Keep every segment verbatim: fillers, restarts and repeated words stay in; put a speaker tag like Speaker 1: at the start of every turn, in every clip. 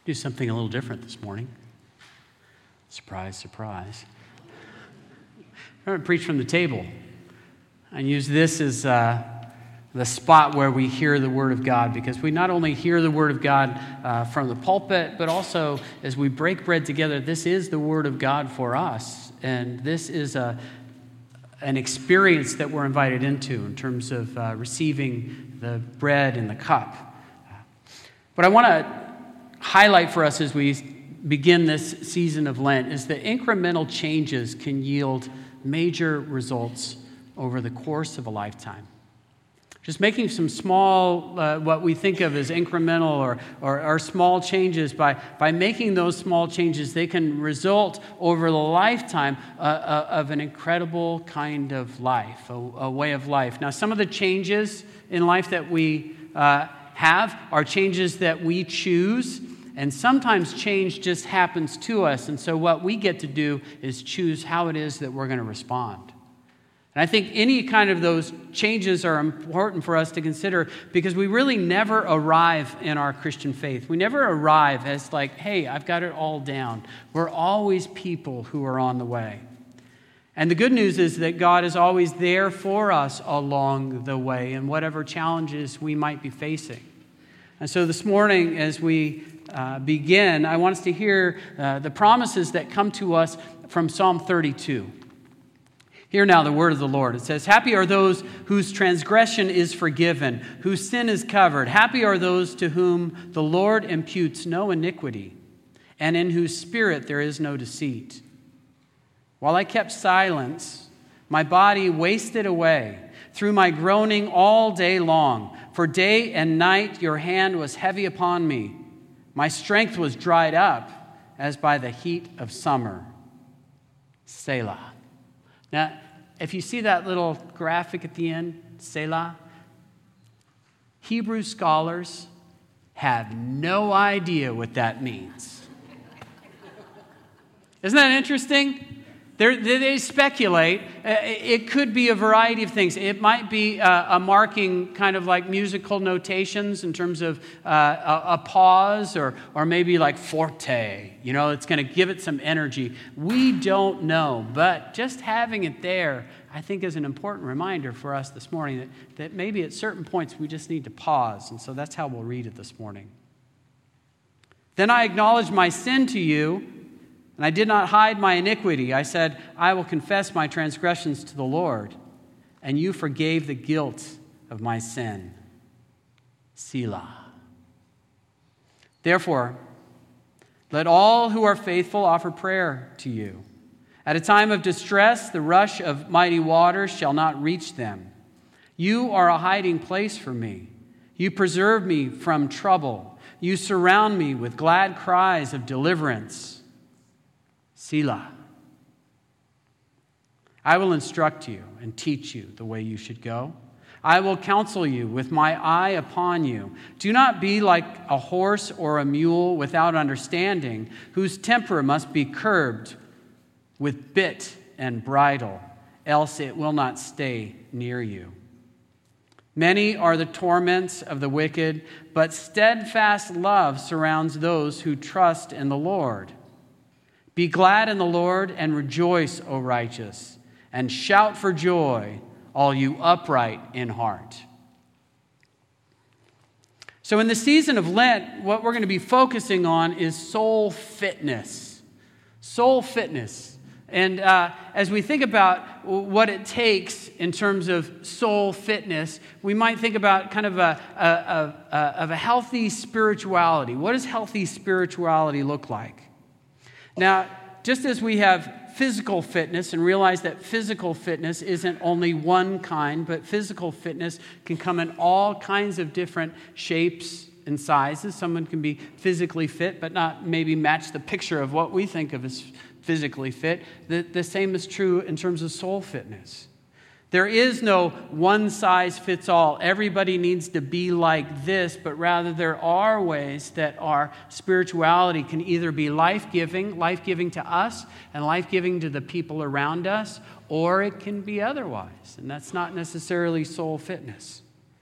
Speaker 1: Do something a little different this morning. Surprise, surprise. I'm going to preach from the table and use this as uh, the spot where we hear the Word of God, because we not only hear the Word of God uh, from the pulpit, but also as we break bread together, this is the Word of God for us. And this is a, an experience that we're invited into in terms of uh, receiving the bread and the cup. What I want to highlight for us as we begin this season of Lent is that incremental changes can yield major results over the course of a lifetime. Just making some small, uh, what we think of as incremental or, or, or small changes, by, by making those small changes, they can result over the lifetime uh, uh, of an incredible kind of life, a, a way of life. Now, some of the changes in life that we uh, have are changes that we choose, and sometimes change just happens to us, and so what we get to do is choose how it is that we're going to respond. And I think any kind of those changes are important for us to consider, because we really never arrive in our Christian faith. We never arrive as like, hey, I've got it all down. We're always people who are on the way. And the good news is that God is always there for us along the way in whatever challenges we might be facing. And so this morning, as we uh, begin, I want us to hear uh, the promises that come to us from Psalm thirty-two. Hear now the word of the Lord. It says, "Happy are those whose transgression is forgiven, whose sin is covered. Happy are those to whom the Lord imputes no iniquity, and in whose spirit there is no deceit. While I kept silence, my body wasted away through my groaning all day long. For day and night your hand was heavy upon me. My strength was dried up as by the heat of summer. Selah." Now, if you see that little graphic at the end, Selah, Hebrew scholars have no idea what that means. Isn't that interesting? They're, they speculate. It could be a variety of things. It might be a, a marking, kind of like musical notations in terms of uh, a, a pause, or, or maybe like forte. You know, it's going to give it some energy. We don't know, but just having it there, I think, is an important reminder for us this morning that, that maybe at certain points we just need to pause. And so that's how we'll read it this morning. "Then I acknowledged my sin to you, and I did not hide my iniquity. I said, I will confess my transgressions to the Lord, and you forgave the guilt of my sin. Selah. Therefore, let all who are faithful offer prayer to you. At a time of distress, the rush of mighty waters shall not reach them. You are a hiding place for me. You preserve me from trouble. You surround me with glad cries of deliverance. Selah. I will instruct you and teach you the way you should go. I will counsel you with my eye upon you. Do not be like a horse or a mule without understanding, whose temper must be curbed with bit and bridle, else it will not stay near you. Many are the torments of the wicked, but steadfast love surrounds those who trust in the Lord. Be glad in the Lord and rejoice, O righteous, and shout for joy, all you upright in heart." So in the season of Lent, what we're going to be focusing on is soul fitness. Soul fitness. And uh, as we think about what it takes in terms of soul fitness, we might think about kind of a, a, a, a, of a healthy spirituality. What does healthy spirituality look like? Now, just as we have physical fitness and realize that physical fitness isn't only one kind, but physical fitness can come in all kinds of different shapes and sizes. Someone can be physically fit, but not maybe match the picture of what we think of as physically fit. The, the same is true in terms of soul fitness. There is no one size fits all. Everybody needs to be like this, but rather there are ways that our spirituality can either be life-giving, life-giving to us and life-giving to the people around us, or it can be otherwise, and that's not necessarily soul fitness.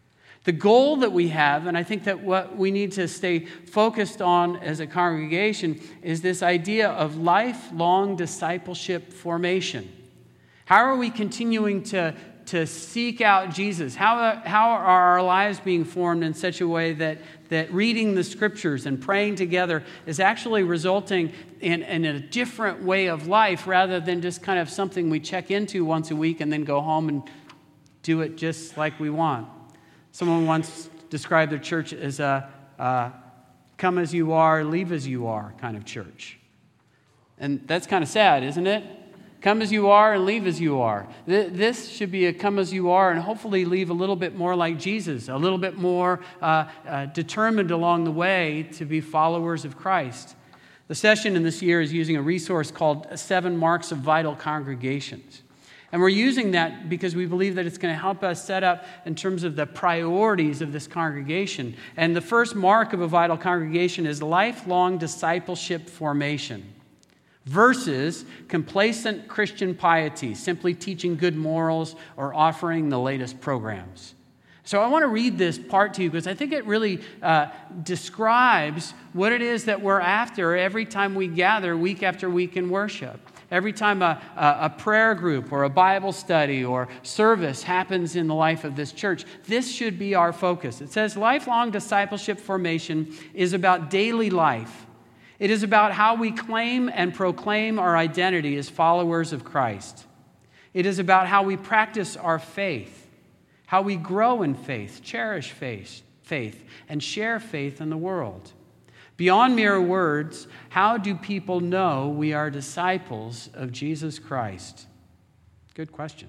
Speaker 1: The goal that we have, and I think that what we need to stay focused on as a congregation, is this idea of lifelong discipleship formation. How are we continuing to, to seek out Jesus? How, how are our lives being formed in such a way that, that reading the scriptures and praying together is actually resulting in, in a different way of life rather than just kind of something we check into once a week and then go home and do it just like we want? Someone once described their church as a uh, come as you are, leave as you are kind of church. And that's kind of sad, isn't it? Come as you are and leave as you are. This should be a come as you are and hopefully leave a little bit more like Jesus, a little bit more uh, uh, determined along the way to be followers of Christ. The session in this year is using a resource called Seven Marks of Vital Congregations. And we're using that because we believe that it's going to help us set up in terms of the priorities of this congregation. And the first mark of a vital congregation is lifelong discipleship formation versus complacent Christian piety, simply teaching good morals or offering the latest programs. So I want to read this part to you because I think it really uh, describes what it is that we're after every time we gather week after week in worship. Every time a, a, a prayer group or a Bible study or service happens in the life of this church, this should be our focus. It says lifelong discipleship formation is about daily life. It is about how we claim and proclaim our identity as followers of Christ. It is about how we practice our faith, how we grow in faith, cherish faith, faith, and share faith in the world. Beyond mere words, how do people know we are disciples of Jesus Christ? Good question.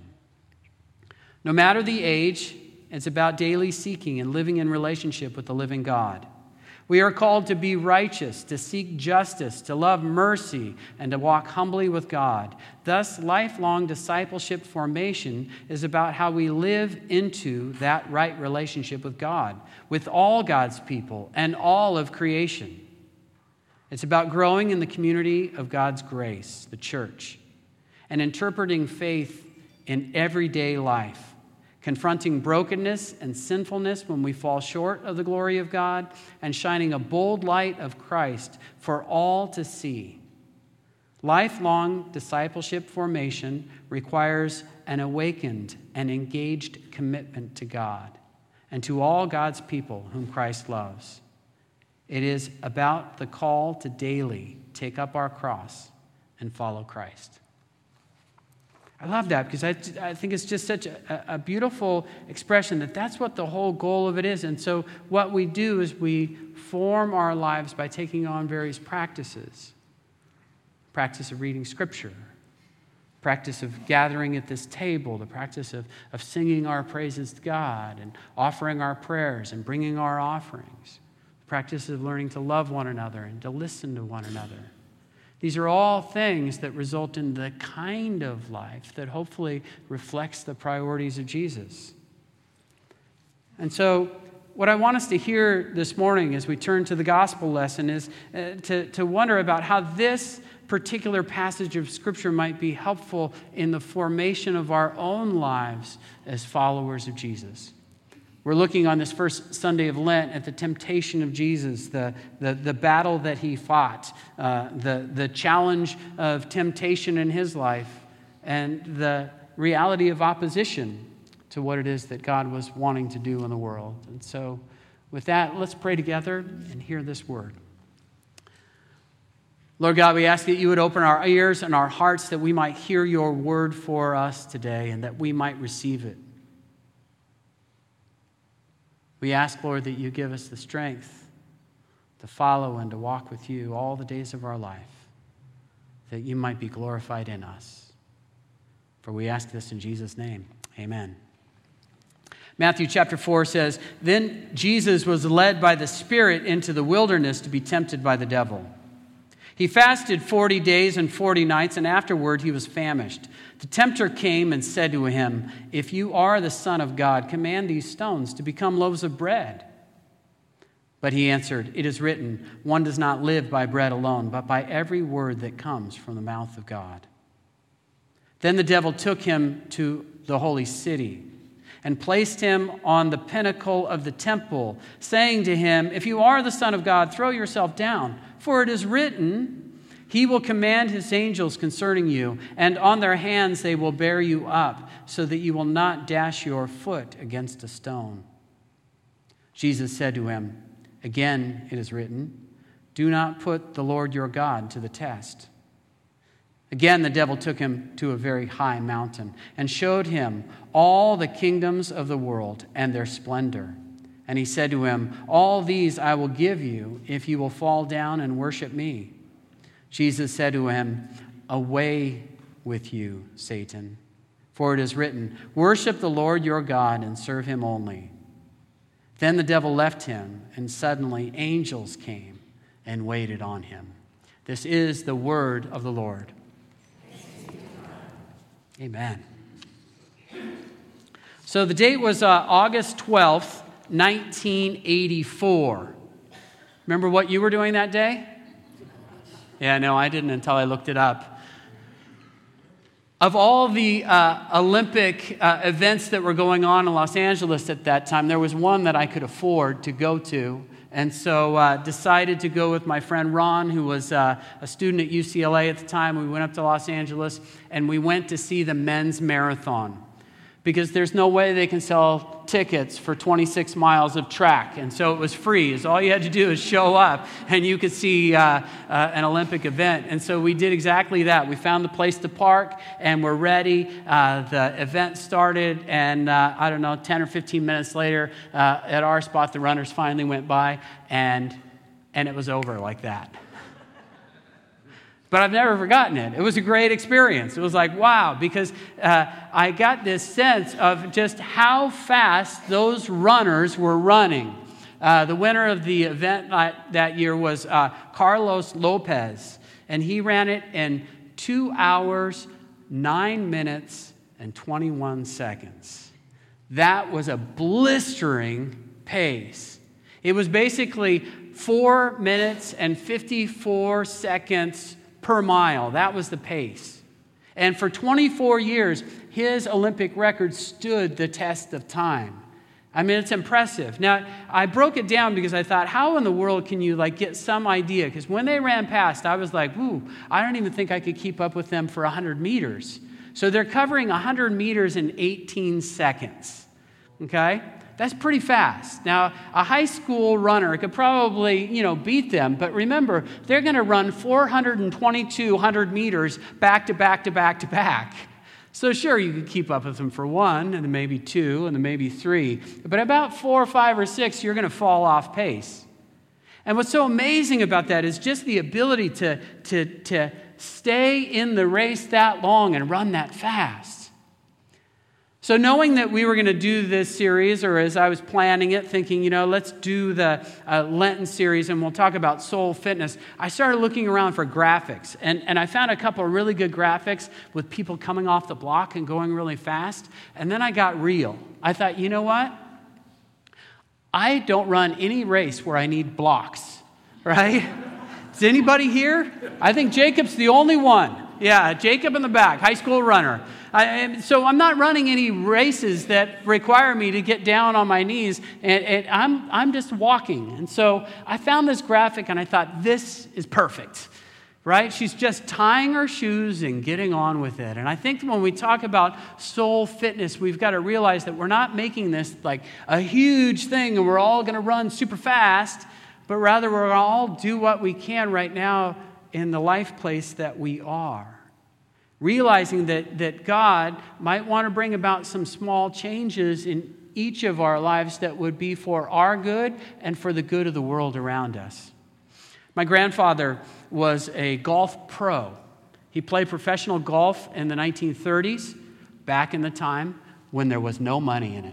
Speaker 1: No matter the age, it's about daily seeking and living in relationship with the living God. We are called to be righteous, to seek justice, to love mercy, and to walk humbly with God. Thus, lifelong discipleship formation is about how we live into that right relationship with God, with all God's people and all of creation. It's about growing in the community of God's grace, the church, and interpreting faith in everyday life, confronting brokenness and sinfulness when we fall short of the glory of God, and shining a bold light of Christ for all to see. Lifelong discipleship formation requires an awakened and engaged commitment to God and to all God's people whom Christ loves. It is about the call to daily take up our cross and follow Christ. I love that because I, I think it's just such a, a beautiful expression that that's what the whole goal of it is. And so what we do is we form our lives by taking on various practices. Practice of reading Scripture, practice of gathering at this table, the practice of, of singing our praises to God and offering our prayers and bringing our offerings, the practice of learning to love one another and to listen to one another. These are all things that result in the kind of life that hopefully reflects the priorities of Jesus. And so what I want us to hear this morning as we turn to the gospel lesson is uh, to, to wonder about how this particular passage of Scripture might be helpful in the formation of our own lives as followers of Jesus. We're looking on this first Sunday of Lent at the temptation of Jesus, the, the, the battle that he fought, uh, the, the challenge of temptation in his life, and the reality of opposition to what it is that God was wanting to do in the world. And so with that, let's pray together and hear this word. Lord God, we ask that you would open our ears and our hearts that we might hear your word for us today and that we might receive it. We ask, Lord, that you give us the strength to follow and to walk with you all the days of our life, that you might be glorified in us. For we ask this in Jesus' name. Amen. Matthew chapter four says, "Then Jesus was led by the Spirit into the wilderness to be tempted by the devil. He fasted forty days and forty nights, and afterward he was famished. The tempter came and said to him, 'If you are the Son of God, command these stones to become loaves of bread.' But he answered, 'It is written, one does not live by bread alone, but by every word that comes from the mouth of God.' Then the devil took him to the holy city and placed him on the pinnacle of the temple, saying to him, "If you are the Son of God, throw yourself down, for it is written, He will command His angels concerning you, and on their hands they will bear you up, so that you will not dash your foot against a stone." Jesus said to him, "Again it is written, do not put the Lord your God to the test." Again, the devil took him to a very high mountain and showed him all the kingdoms of the world and their splendor. And he said to him, "All these I will give you if you will fall down and worship me." Jesus said to him, "Away with you, Satan, for it is written, worship the Lord your God and serve him only." Then the devil left him, and suddenly angels came and waited on him. This is the word of the Lord. Amen. So the date was uh, August twelfth, nineteen eighty-four. Remember what you were doing that day? Yeah, no, I didn't until I looked it up. Of all the uh, Olympic uh, events that were going on in Los Angeles at that time, there was one that I could afford to go to. And so uh, decided to go with my friend Ron, who was uh, a student at U C L A at the time. We went up to Los Angeles, and we went to see the men's marathon, because there's no way they can sell tickets for twenty-six miles of track. And so it was free. It's all you had to do is show up, and you could see uh, uh, an Olympic event. And so we did exactly that. We found the place to park, and we're ready. Uh, the event started, and uh, I don't know, ten or fifteen minutes later, uh, at our spot, the runners finally went by, and and it was over like that. But I've never forgotten it. It was a great experience. It was like, wow, because uh, I got this sense of just how fast those runners were running. Uh, the winner of the event that, that year was uh, Carlos Lopez, and he ran it in two hours, nine minutes, and twenty-one seconds. That was a blistering pace. It was basically four minutes and fifty-four seconds per mile. That was the pace. And for twenty-four years, his Olympic record stood the test of time. I mean, it's impressive. Now, I broke it down because I thought, how in the world can you like get some idea? Because when they ran past, I was like, ooh, I don't even think I could keep up with them for one hundred meters. So they're covering one hundred meters in eighteen seconds. Okay? That's pretty fast. Now, a high school runner could probably, you know, beat them. But remember, they're going to run four hundred twenty-two hundred meters back to back to back to back. So sure, you could keep up with them for one, and then maybe two, and then maybe three. But about four or five or six, you're going to fall off pace. And what's so amazing about that is just the ability to, to, to stay in the race that long and run that fast. So knowing that we were going to do this series, or as I was planning it, thinking, you know, let's do the uh, Lenten series and we'll talk about soul fitness, I started looking around for graphics. And, and I found a couple of really good graphics with people coming off the block and going really fast. And then I got real. I thought, you know what? I don't run any race where I need blocks, right? Is anybody here? I think Jacob's the only one. Yeah, Jacob in the back, high school runner. I, so I'm not running any races that require me to get down on my knees, and, and I'm, I'm just walking. And so I found this graphic, and I thought, this is perfect, right? She's just tying her shoes and getting on with it. And I think when we talk about soul fitness, we've got to realize that we're not making this like a huge thing, and we're all going to run super fast, but rather we're going to all do what we can right now in the life place that we are. Realizing that, that God might want to bring about some small changes in each of our lives that would be for our good and for the good of the world around us. My grandfather was a golf pro. He played professional golf in the nineteen thirties, back in the time when there was no money in it.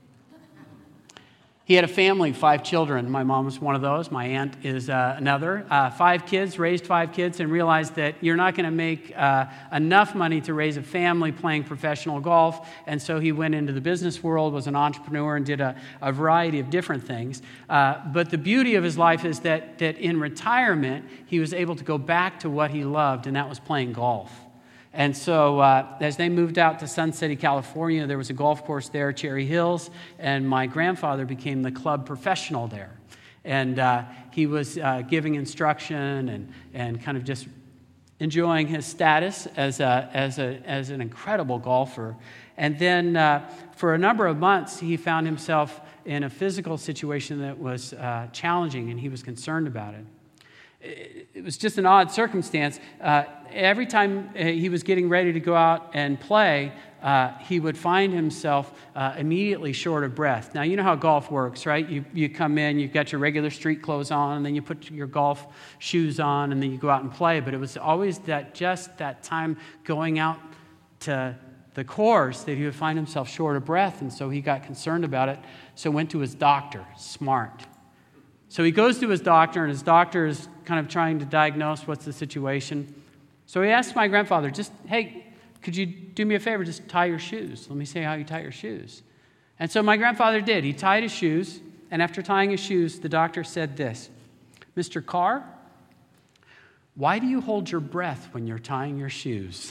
Speaker 1: He had a family, five children. My mom was one of those. My aunt is uh, another. Uh, five kids, raised five kids, and realized that you're not going to make uh, enough money to raise a family playing professional golf. And so he went into the business world, was an entrepreneur, and did a, a variety of different things. Uh, but the beauty of his life is that, that in retirement, he was able to go back to what he loved, and that was playing golf. And so uh, as they moved out to Sun City, California, there was a golf course there, Cherry Hills, and my grandfather became the club professional there. And uh, he was uh, giving instruction and, and kind of just enjoying his status as, a, as, a, as an incredible golfer. And then uh, for a number of months, he found himself in a physical situation that was uh, challenging, and he was concerned about it. It was just an odd circumstance. Uh, every time he was getting ready to go out and play, uh, he would find himself uh, immediately short of breath. Now, you know how golf works, right? You, you come in, you've got your regular street clothes on, and then you put your golf shoes on, and then you go out and play. But it was always that just that time going out to the course that he would find himself short of breath, and so he got concerned about it, so went to his doctor. Smart. So he goes to his doctor, and his doctor is kind of trying to diagnose what's the situation. So he asks my grandfather, just, hey, could you do me a favor, just tie your shoes? Let me see how you tie your shoes. And so my grandfather did. He tied his shoes, and after tying his shoes, the doctor said this, Mister Carr, why do you hold your breath when you're tying your shoes?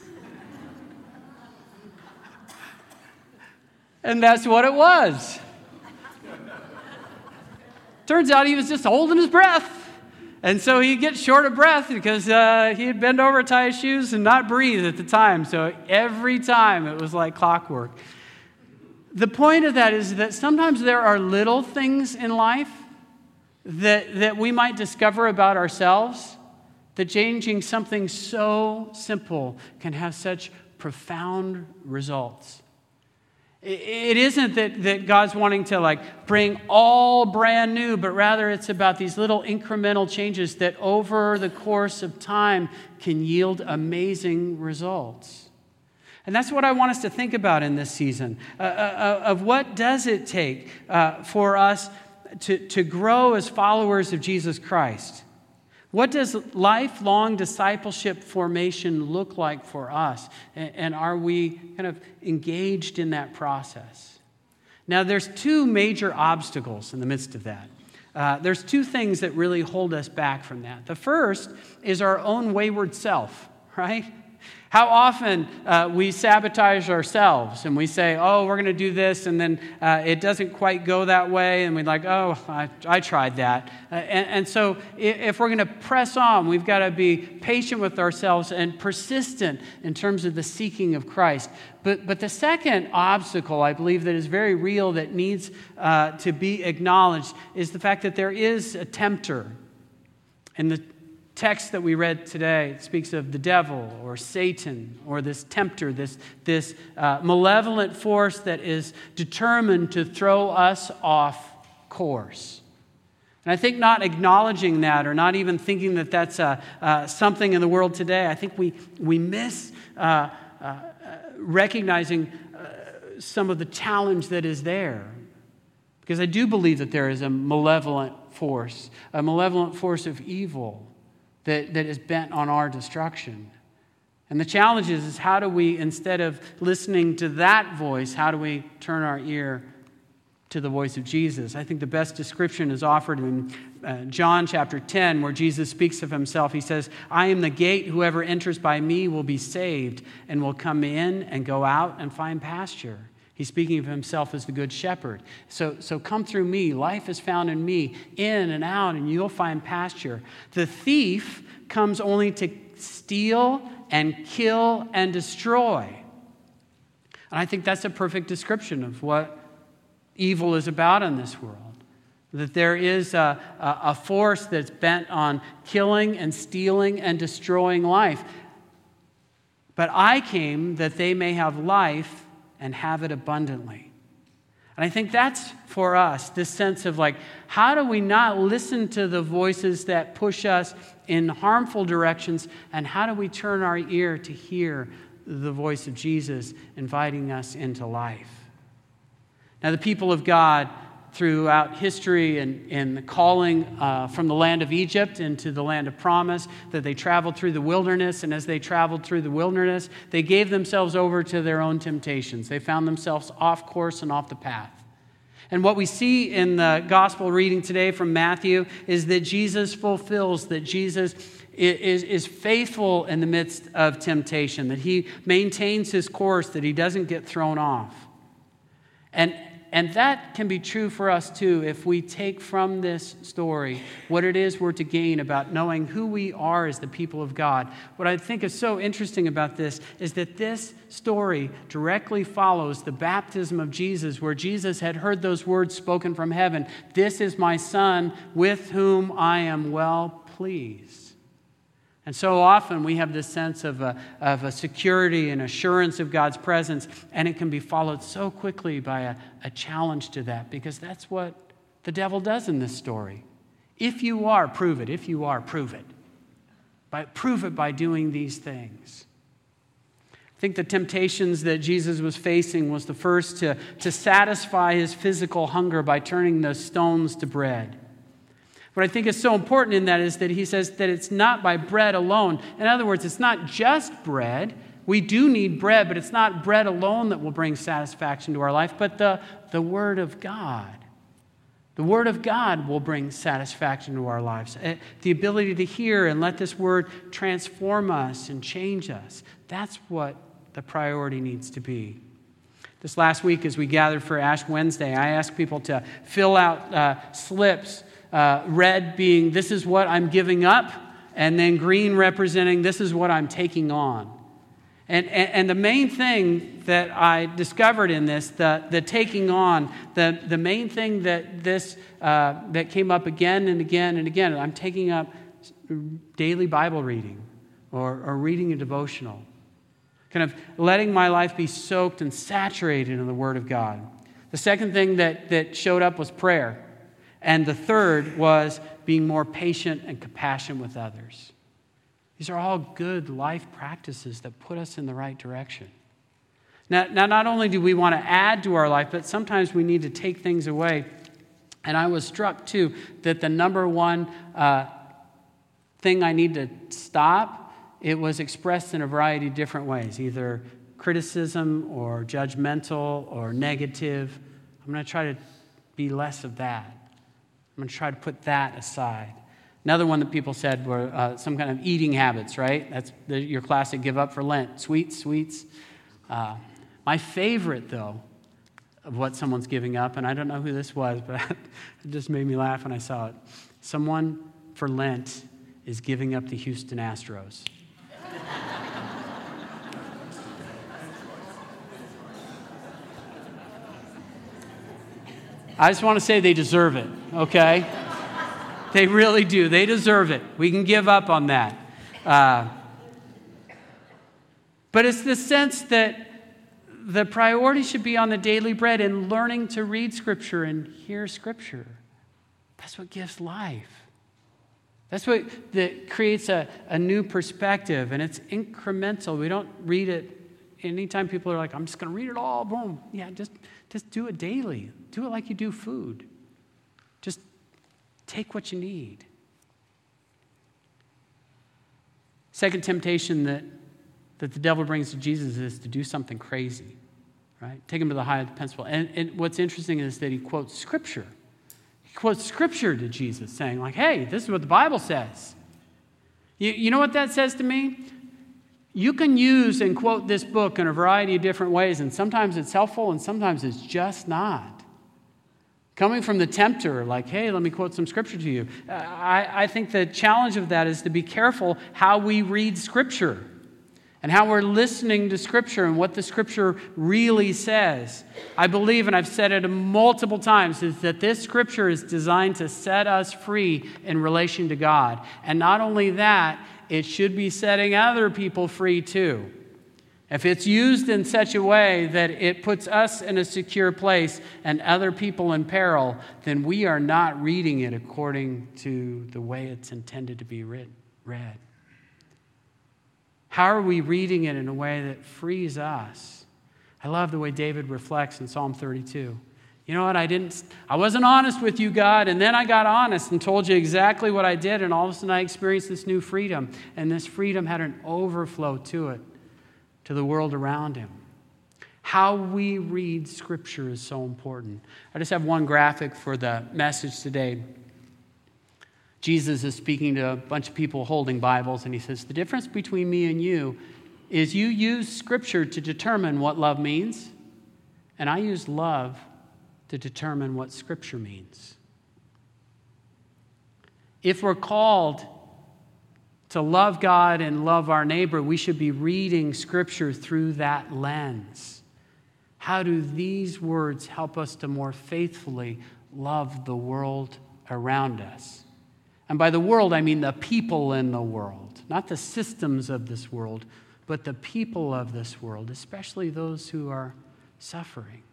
Speaker 1: And that's what it was. Turns out he was just holding his breath. And so he gets short of breath because uh, he had bent over to tie his shoes and not breathe at the time. So every time it was like clockwork. The point of that is that sometimes there are little things in life that, that we might discover about ourselves that changing something so simple can have such profound results. It isn't that, that God's wanting to like bring all brand new, but rather it's about these little incremental changes that over the course of time can yield amazing results. And that's what I want us to think about in this season, uh, uh, of what does it take uh, for us to, to grow as followers of Jesus Christ? What does lifelong discipleship formation look like for us? And are we kind of engaged in that process? Now, there's two major obstacles in the midst of that. Uh, there's two things that really hold us back from that. The first is our own wayward self, right? How often uh, we sabotage ourselves and we say, oh, we're going to do this, and then uh, it doesn't quite go that way, and we're like, oh, I, I tried that. Uh, and, and so if, if we're going to press on, we've got to be patient with ourselves and persistent in terms of the seeking of Christ. But, but the second obstacle, I believe, that is very real that needs uh, to be acknowledged is the fact that there is a tempter. And the text that we read today speaks of the devil or Satan or this tempter, this, this uh, malevolent force that is determined to throw us off course. And I think not acknowledging that or not even thinking that that's uh, uh, something in the world today, I think we, we miss uh, uh, recognizing uh, some of the challenge that is there. Because I do believe that there is a malevolent force, a malevolent force of evil That, that is bent on our destruction. And the challenge is, is how do we, instead of listening to that voice, how do we turn our ear to the voice of Jesus? I think the best description is offered in uh, John chapter ten, where Jesus speaks of himself. He says, I am the gate. Whoever enters by me will be saved and will come in and go out and find pasture. He's speaking of himself as the good shepherd. So, so come through me. Life is found in me, in and out, and you'll find pasture. The thief comes only to steal and kill and destroy. And I think that's a perfect description of what evil is about in this world. That there is a, a, a force that's bent on killing and stealing and destroying life. But I came that they may have life and have it abundantly. And I think that's for us, this sense of like, how do we not listen to the voices that push us in harmful directions, and how do we turn our ear to hear the voice of Jesus inviting us into life? Now, the people of God throughout history and, and the calling uh, from the land of Egypt into the land of promise, that they traveled through the wilderness, and as they traveled through the wilderness, they gave themselves over to their own temptations. They found themselves off course and off the path. And what we see in the gospel reading today from Matthew is that Jesus fulfills, that Jesus is, is faithful in the midst of temptation, that he maintains his course, that he doesn't get thrown off. And, and that can be true for us too if we take from this story what it is we're to gain about knowing who we are as the people of God. What I think is so interesting about this is that this story directly follows the baptism of Jesus, where Jesus had heard those words spoken from heaven, "This is my Son with whom I am well pleased." And so often we have this sense of a, of a security and assurance of God's presence, and it can be followed so quickly by a, a challenge to that, because that's what the devil does in this story. If you are, prove it. If you are, prove it. By, prove it by doing these things. I think the temptations that Jesus was facing was the first to, to satisfy his physical hunger by turning the stones to bread. What I think is so important in that is that he says that it's not by bread alone. In other words, it's not just bread. We do need bread, but it's not bread alone that will bring satisfaction to our life, but the, the Word of God. The Word of God will bring satisfaction to our lives. The ability to hear and let this Word transform us and change us. That's what the priority needs to be. This last week, as we gathered for Ash Wednesday, I asked people to fill out uh, slips. Uh, red being, this is what I'm giving up, and then green representing, this is what I'm taking on. And, and, and the main thing that I discovered in this, the, the taking on, the, the main thing that this uh, that came up again and again and again, I'm taking up daily Bible reading or, or reading a devotional. Kind of letting my life be soaked and saturated in the Word of God. The second thing that, that showed up was prayer. And the third was being more patient and compassionate with others. These are all good life practices that put us in the right direction. Now, now, not only do we want to add to our life, but sometimes we need to take things away. And I was struck, too, that the number one uh, thing I need to stop, it was expressed in a variety of different ways, either criticism or judgmental or negative. I'm going to try to be less of that. I'm going to try to put that aside. Another one that people said were uh, some kind of eating habits, right? That's the, your classic give up for Lent. Sweets, sweets. Uh, my favorite, though, of what someone's giving up, and I don't know who this was, but it just made me laugh when I saw it. Someone for Lent is giving up the Houston Astros. I just want to say they deserve it, okay? They really do. They deserve it. We can give up on that. Uh, but it's the sense that the priority should be on the daily bread and learning to read Scripture and hear Scripture. That's what gives life. That's what that creates a, a new perspective, and it's incremental. We don't read it anytime people are like, I'm just going to read it all, boom. Yeah, just, just do it daily. Do it like you do food. Just take what you need. Second temptation that, that the devil brings to Jesus is to do something crazy, right? Take him to the high of the pencil. And, and what's interesting is that he quotes Scripture. He quotes Scripture to Jesus, saying like, hey, this is what the Bible says. You, you know what that says to me? You can use and quote this book in a variety of different ways, and sometimes it's helpful and sometimes it's just not. Coming from the tempter, like, hey, let me quote some Scripture to you. I, I think the challenge of that is to be careful how we read Scripture and how we're listening to Scripture and what the Scripture really says. I believe, and I've said it multiple times, is that this Scripture is designed to set us free in relation to God. And not only that, it should be setting other people free too. If it's used in such a way that it puts us in a secure place and other people in peril, then we are not reading it according to the way it's intended to be read. How are we reading it in a way that frees us? I love the way David reflects in Psalm thirty-two. You know what? I didn't. I wasn't honest with you, God, and then I got honest and told you exactly what I did, and all of a sudden I experienced this new freedom, and this freedom had an overflow to it, to the world around him. How we read Scripture is so important. I just have one graphic for the message today. Jesus is speaking to a bunch of people holding Bibles, and he says, the difference between me and you is you use Scripture to determine what love means, and I use love to determine what Scripture means. If we're called to love God and love our neighbor, we should be reading Scripture through that lens. How do these words help us to more faithfully love the world around us? And by the world, I mean the people in the world, not the systems of this world, but the people of this world, especially those who are suffering.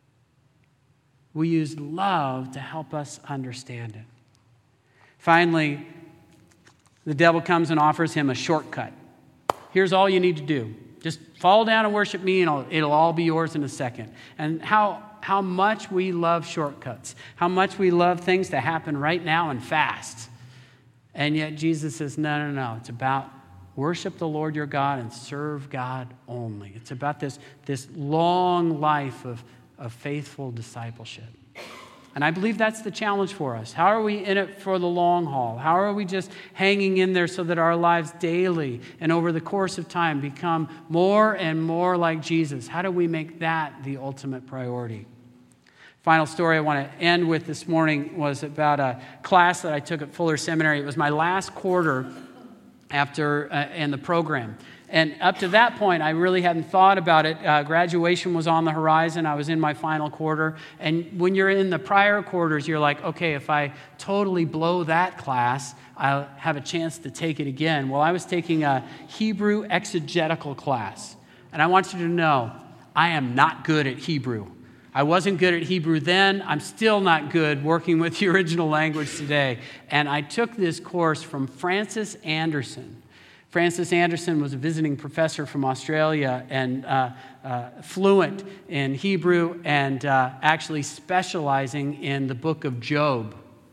Speaker 1: We use love to help us understand it. Finally, the devil comes and offers him a shortcut. Here's all you need to do. Just fall down and worship me, and it'll, it'll all be yours in a second. And how, how much we love shortcuts, how much we love things to happen right now and fast. And yet Jesus says, no, no, no. It's about worship the Lord your God and serve God only. It's about this, this long life of, of faithful discipleship. And I believe that's the challenge for us. How are we in it for the long haul? How are we just hanging in there so that our lives daily and over the course of time become more and more like Jesus? How do we make that the ultimate priority? Final story I want to end with this morning was about a class that I took at Fuller Seminary. It was my last quarter after uh, in the program. And up to that point, I really hadn't thought about it. Uh, graduation was on the horizon. I was in my final quarter. And when you're in the prior quarters, you're like, okay, if I totally blow that class, I'll have a chance to take it again. Well, I was taking a Hebrew exegetical class. And I want you to know, I am not good at Hebrew. I wasn't good at Hebrew then. I'm still not good working with the original language today. And I took this course from Francis Anderson. Francis Anderson was a visiting professor from Australia and uh, uh, fluent in Hebrew and uh, actually specializing in the book of Job.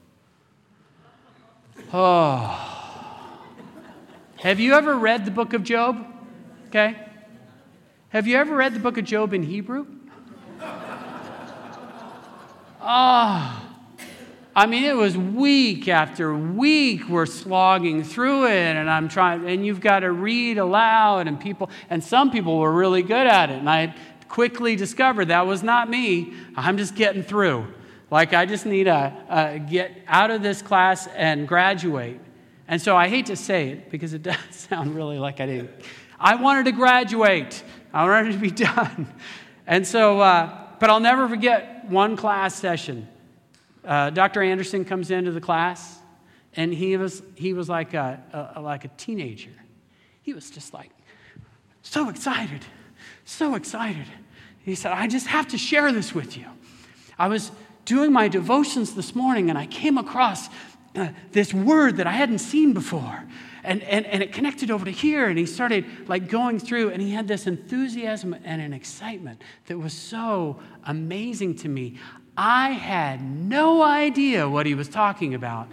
Speaker 1: Oh. Have you ever read the book of Job? Okay. Have you ever read the book of Job in Hebrew? Oh. I mean, it was week after week we're slogging through it, and I'm trying, and you've got to read aloud, and people, and some people were really good at it, and I quickly discovered that was not me. I'm just getting through. Like, I just need to uh, get out of this class and graduate. And so I hate to say it, because it does sound really like I didn't. I wanted to graduate. I wanted to be done. And so, uh, but I'll never forget one class session. Uh, Doctor Anderson comes into the class, and he was he was like a, a like a teenager. He was just like so excited, so excited. He said, "I just have to share this with you. I was doing my devotions this morning, and I came across uh, this word that I hadn't seen before, and, and and it connected over to here." And he started like going through, and he had this enthusiasm and an excitement that was so amazing to me. I had no idea what he was talking about,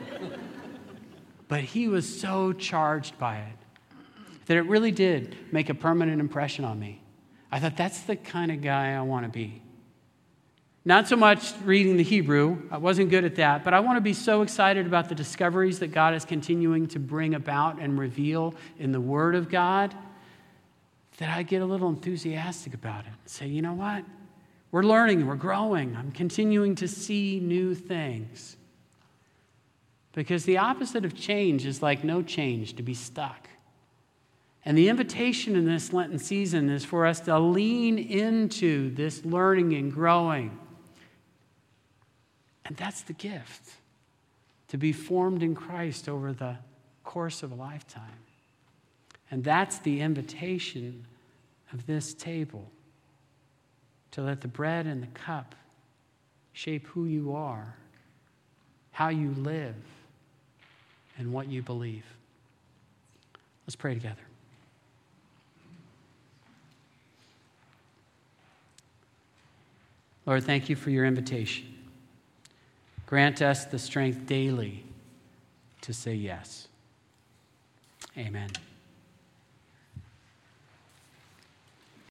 Speaker 1: but he was so charged by it that it really did make a permanent impression on me. I thought, that's the kind of guy I want to be. Not so much reading the Hebrew, I wasn't good at that, but I want to be so excited about the discoveries that God is continuing to bring about and reveal in the Word of God that I get a little enthusiastic about it. Say, you know what? We're learning, we're growing. I'm continuing to see new things. Because the opposite of change is like no change, to be stuck. And the invitation in this Lenten season is for us to lean into this learning and growing. And that's the gift, to be formed in Christ over the course of a lifetime. And that's the invitation of this table. To let the bread and the cup shape who you are, how you live, and what you believe. Let's pray together. Lord, thank you for your invitation. Grant us the strength daily to say yes. Amen.